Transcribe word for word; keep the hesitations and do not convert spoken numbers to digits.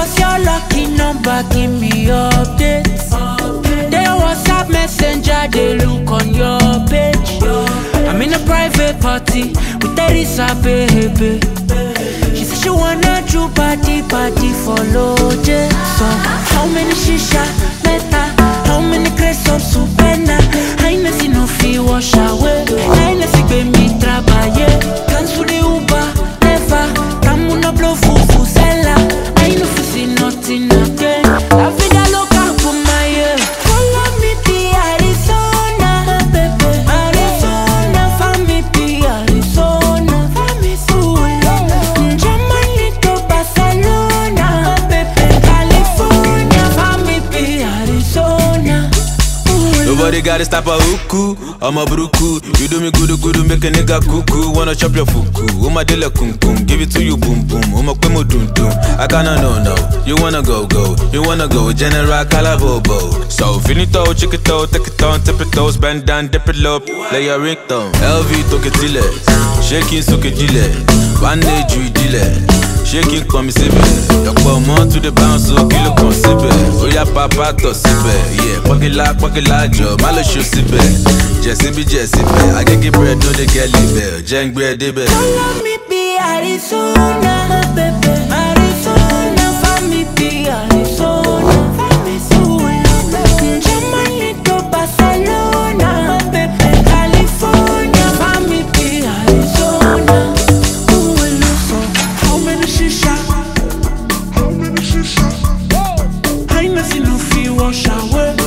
was your lucky number? Give me updates. They WhatsApp messenger, they look on your page. I'm in a private party with Teresa, baby. She said she wanna do party, party for Lord. So how many shisha, meta? How many crates of supena? I ain't seen no fee wash away. I ain't seen baby trabaye. Cancel the Uber, never. Come on, blow fufu sella. I ain't no see nothing again. La vida loca for my ear. Follow me to Arizona, baby. Arizona, family to Arizona. Family to Germany to Barcelona, baby. California, family to Arizona. Nobody gotta stop a huku, I'm a bruku. You do me good, good, make a nigga cuckoo. Wanna chop your fuku, oh my dela kum kum. Give it to you, boom boom, oh my kwemo dum dum. I kinda know, no, you wanna go, go. You wanna go, General Calabobo. So, finito, chick it out, take it on, tip it toes, bend down, dip it low, play your ringtone. L V, toke tile, shaking, soke jile. One day, you dile. Shaking come sibe, yokbo mo to the bounce so kilo kon sibe. Oya papa to sibe, yeah. Pokila pokila jo, malo show sibe. Jessibe jessibe, I get get bread no dey get live. Jeng bread debe. Follow me be Arizona, baby. Arizona, family be Arizona. Family Arizona, Germany to Barcelona, baby. California, family be Arizona. Who will lose? How many shisha? How many shisha? I ain't seen no fee wash away.